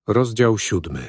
Rozdział 7.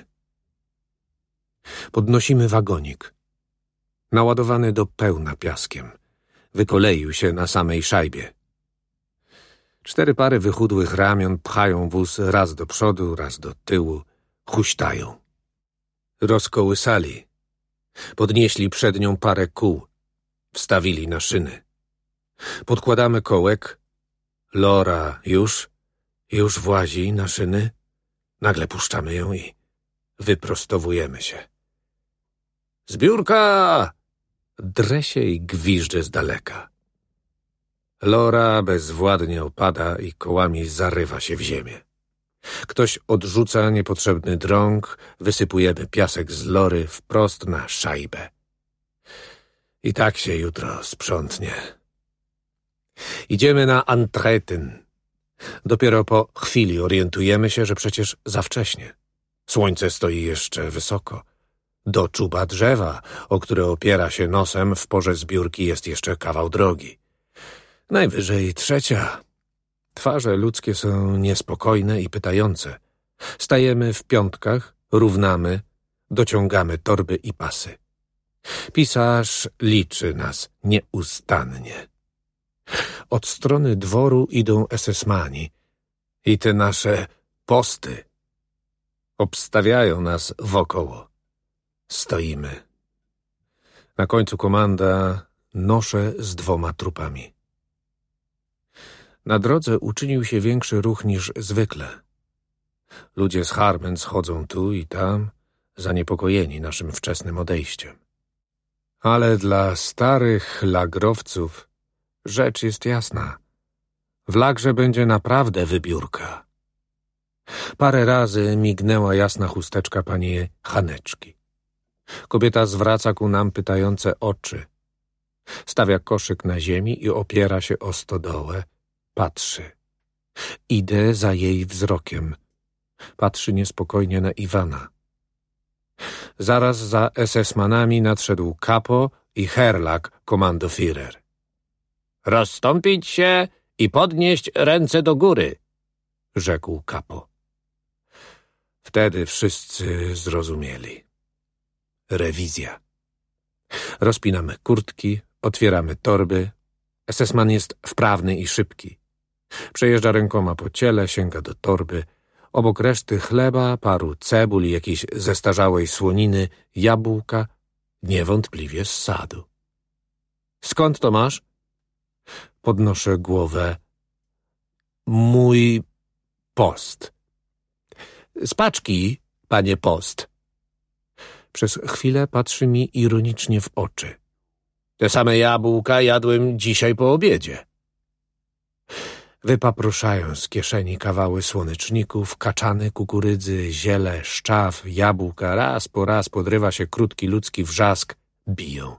Podnosimy wagonik. Naładowany do pełna piaskiem. Wykoleił się na samej szajbie. 4 pary wychudłych ramion pchają wóz raz do przodu, raz do tyłu. Huśtają. Rozkołysali. Podnieśli przednią parę kół. Wstawili na szyny. Podkładamy kołek. Lora już włazi na szyny. Nagle puszczamy ją i wyprostowujemy się. Zbiórka! Drę się i gwiżdżę z daleka. Lora bezwładnie opada i kołami zarywa się w ziemię. Ktoś odrzuca niepotrzebny drąg, wysypujemy piasek z Lory wprost na szajbę. I tak się jutro sprzątnie. Idziemy na Antretyn. Dopiero po chwili orientujemy się, że przecież za wcześnie. Słońce stoi jeszcze wysoko. Do czuba drzewa, o które opiera się nosem w porze zbiórki, jest jeszcze kawał drogi. Najwyżej 3. Twarze ludzkie są niespokojne i pytające. Stajemy w piątkach, równamy, dociągamy torby i pasy. Pisarz liczy nas nieustannie. Od strony dworu idą esesmani i te nasze posty obstawiają nas wokoło. Stoimy. Na końcu komanda nosze z 2 trupami. Na drodze uczynił się większy ruch niż zwykle. Ludzie z Harmen schodzą tu i tam, zaniepokojeni naszym wczesnym odejściem. Ale dla starych lagrowców rzecz jest jasna. W lagrze będzie naprawdę wybiórka. Parę razy mignęła jasna chusteczka pani Haneczki. Kobieta zwraca ku nam pytające oczy. Stawia koszyk na ziemi i opiera się o stodołę. Patrzy. Idę za jej wzrokiem. Patrzy niespokojnie na Iwana. Zaraz za esesmanami nadszedł Kapo i Herlak, komandoführer. Rozstąpić się i podnieść ręce do góry, rzekł Kapo. Wtedy wszyscy zrozumieli. Rewizja. Rozpinamy kurtki, otwieramy torby. Esesman jest wprawny i szybki. Przejeżdża rękoma po ciele, sięga do torby. Obok reszty chleba, paru cebul i jakiejś zestarzałej słoniny, jabłka, niewątpliwie z sadu. Skąd to masz? Podnoszę głowę. Mój post. Z paczki, panie post. Przez chwilę patrzy mi ironicznie w oczy. Te same jabłka jadłem dzisiaj po obiedzie. Wypapruszają z kieszeni kawały słoneczników, kaczany, kukurydzy, ziele, szczaw, jabłka. Raz po raz podrywa się krótki ludzki wrzask. Biją.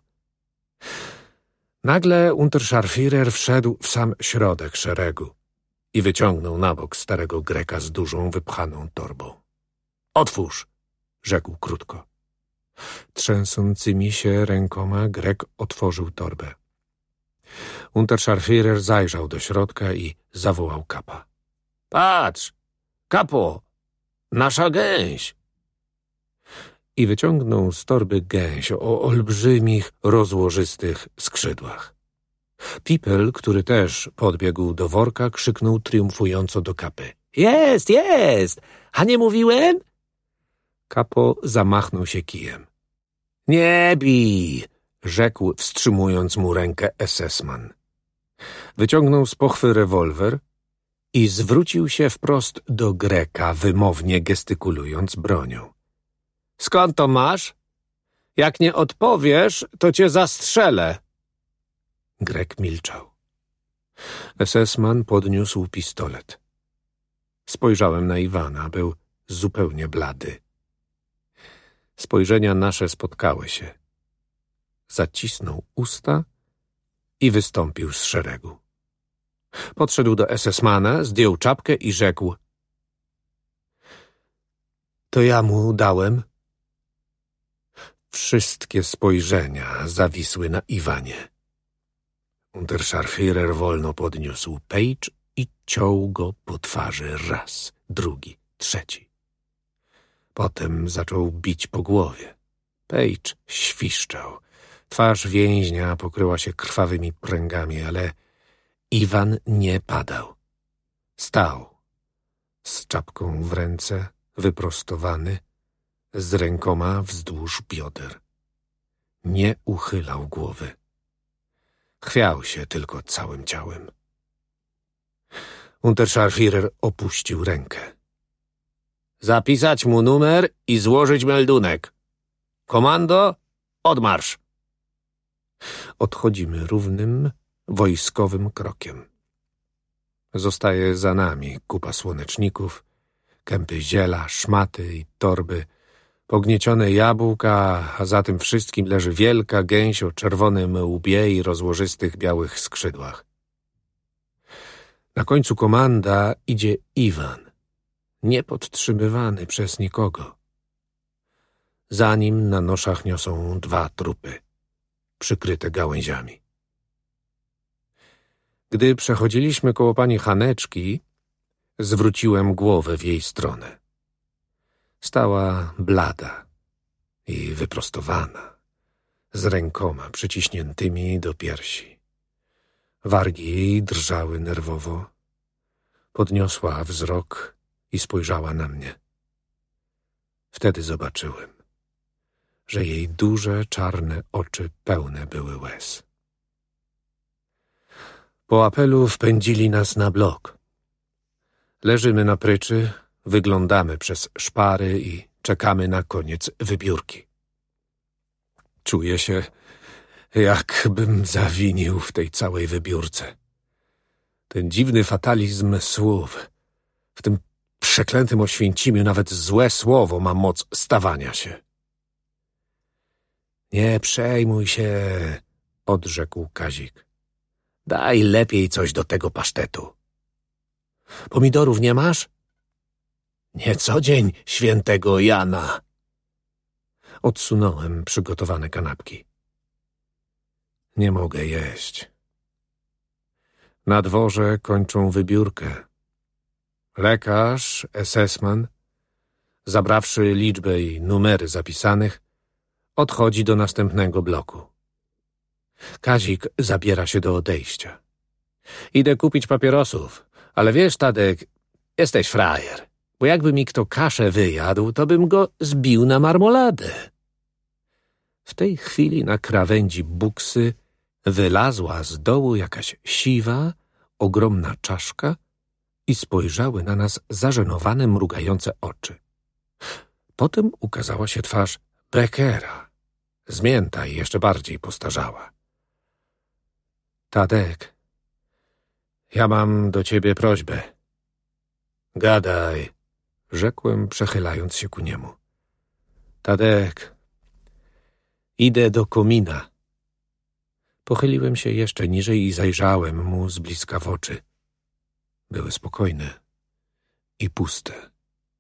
Nagle Unterscharführer wszedł w sam środek szeregu i wyciągnął na bok starego Greka z dużą, wypchaną torbą. Otwórz, rzekł krótko. Trzęsącymi się rękoma Grek otworzył torbę. Unterscharführer zajrzał do środka i zawołał Kapa. Patrz, Kapo, nasza gęś! I wyciągnął z torby gęś o olbrzymich, rozłożystych skrzydłach. Pipel, który też podbiegł do worka, krzyknął triumfująco do Kapy. Jest, jest! A nie mówiłem? Kapo zamachnął się kijem. Nie bij! Rzekł, wstrzymując mu rękę esesman. Wyciągnął z pochwy rewolwer i zwrócił się wprost do Greka, wymownie gestykulując bronią. Skąd to masz? Jak nie odpowiesz, to cię zastrzelę. Grek milczał. Esesman podniósł pistolet. Spojrzałem na Iwana, był zupełnie blady. Spojrzenia nasze spotkały się. Zacisnął usta i wystąpił z szeregu. Podszedł do esesmana, zdjął czapkę i rzekł. To ja mu dałem. Wszystkie spojrzenia zawisły na Iwanie. Unterscharführer wolno podniósł pejcz i ciął go po twarzy raz, drugi, trzeci. Potem zaczął bić po głowie. Page świszczał. Twarz więźnia pokryła się krwawymi pręgami, ale Iwan nie padał. Stał, z czapką w ręce, wyprostowany, z rękoma wzdłuż bioder. Nie uchylał głowy. Chwiał się tylko całym ciałem. Unterscharführer opuścił rękę. Zapisać mu numer i złożyć meldunek. Komando, odmarsz! Odchodzimy równym, wojskowym krokiem. Zostaje za nami kupa słoneczników, kępy ziela, szmaty i torby, pogniecione jabłka, a za tym wszystkim leży wielka gęś o czerwonym łbie i rozłożystych białych skrzydłach. Na końcu komanda idzie Iwan, niepodtrzymywany przez nikogo. Za nim na noszach niosą 2 trupy, przykryte gałęziami. Gdy przechodziliśmy koło pani Haneczki, zwróciłem głowę w jej stronę. Stała blada i wyprostowana, z rękoma przyciśniętymi do piersi. Wargi jej drżały nerwowo. Podniosła wzrok i spojrzała na mnie. Wtedy zobaczyłem, że jej duże, czarne oczy pełne były łez. Po apelu wpędzili nas na blok. Leżymy na pryczy, wyglądamy przez szpary i czekamy na koniec wybiórki. Czuję się, jakbym zawinił w tej całej wybiórce. Ten dziwny fatalizm słów, w tym przeklętym Oświęcimiu nawet złe słowo ma moc stawania się. Nie przejmuj się, odrzekł Kazik. Daj lepiej coś do tego pasztetu. Pomidorów nie masz? Nie co dzień świętego Jana. Odsunąłem przygotowane kanapki. Nie mogę jeść. Na dworze kończą wybiórkę. Lekarz, SS-man, zabrawszy liczbę i numery zapisanych, odchodzi do następnego bloku. Kazik zabiera się do odejścia. Idę kupić papierosów, ale wiesz, Tadek, jesteś frajer, bo jakby mi kto kaszę wyjadł, to bym go zbił na marmoladę. W tej chwili na krawędzi buksy wylazła z dołu jakaś siwa, ogromna czaszka i spojrzały na nas zażenowane, mrugające oczy. Potem ukazała się twarz Beckera, zmięta i jeszcze bardziej postarzała. Tadek, ja mam do ciebie prośbę. Gadaj, rzekłem, przechylając się ku niemu. Tadek, idę do komina. Pochyliłem się jeszcze niżej i zajrzałem mu z bliska w oczy. Były spokojne i puste.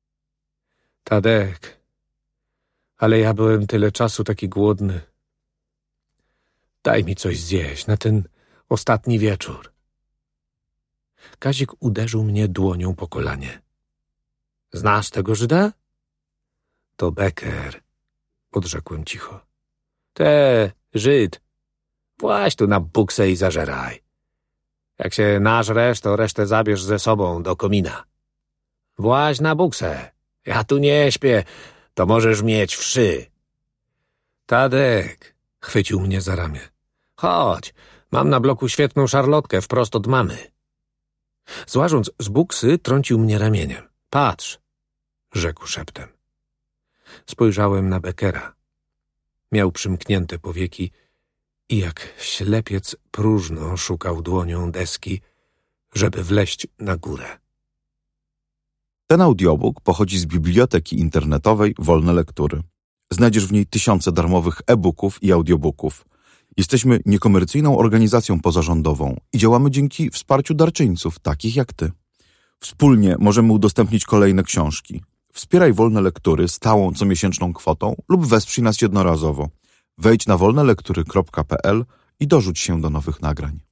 Tadek, ale ja byłem tyle czasu taki głodny. Daj mi coś zjeść na ten ostatni wieczór. Kazik uderzył mnie dłonią po kolanie. Znasz tego Żyda? To Becker, odrzekłem cicho. Te, Żyd, właź tu na buksę i zażeraj. Jak się nażresz, to resztę zabierz ze sobą do komina. Właź na buksę, ja tu nie śpię, to możesz mieć wszy. Tadek, chwycił mnie za ramię. Chodź, mam na bloku świetną szarlotkę wprost od mamy. Złażąc z buksy, trącił mnie ramieniem. Patrz, rzekł szeptem. Spojrzałem na Beckera. Miał przymknięte powieki i jak ślepiec próżno szukał dłonią deski, żeby wleźć na górę. Ten audiobook pochodzi z biblioteki internetowej Wolne Lektury. Znajdziesz w niej tysiące darmowych e-booków i audiobooków. Jesteśmy niekomercyjną organizacją pozarządową i działamy dzięki wsparciu darczyńców, takich jak ty. Wspólnie możemy udostępnić kolejne książki. Wspieraj Wolne Lektury stałą comiesięczną kwotą lub wesprzyj nas jednorazowo. Wejdź na wolnelektury.pl i dorzuć się do nowych nagrań.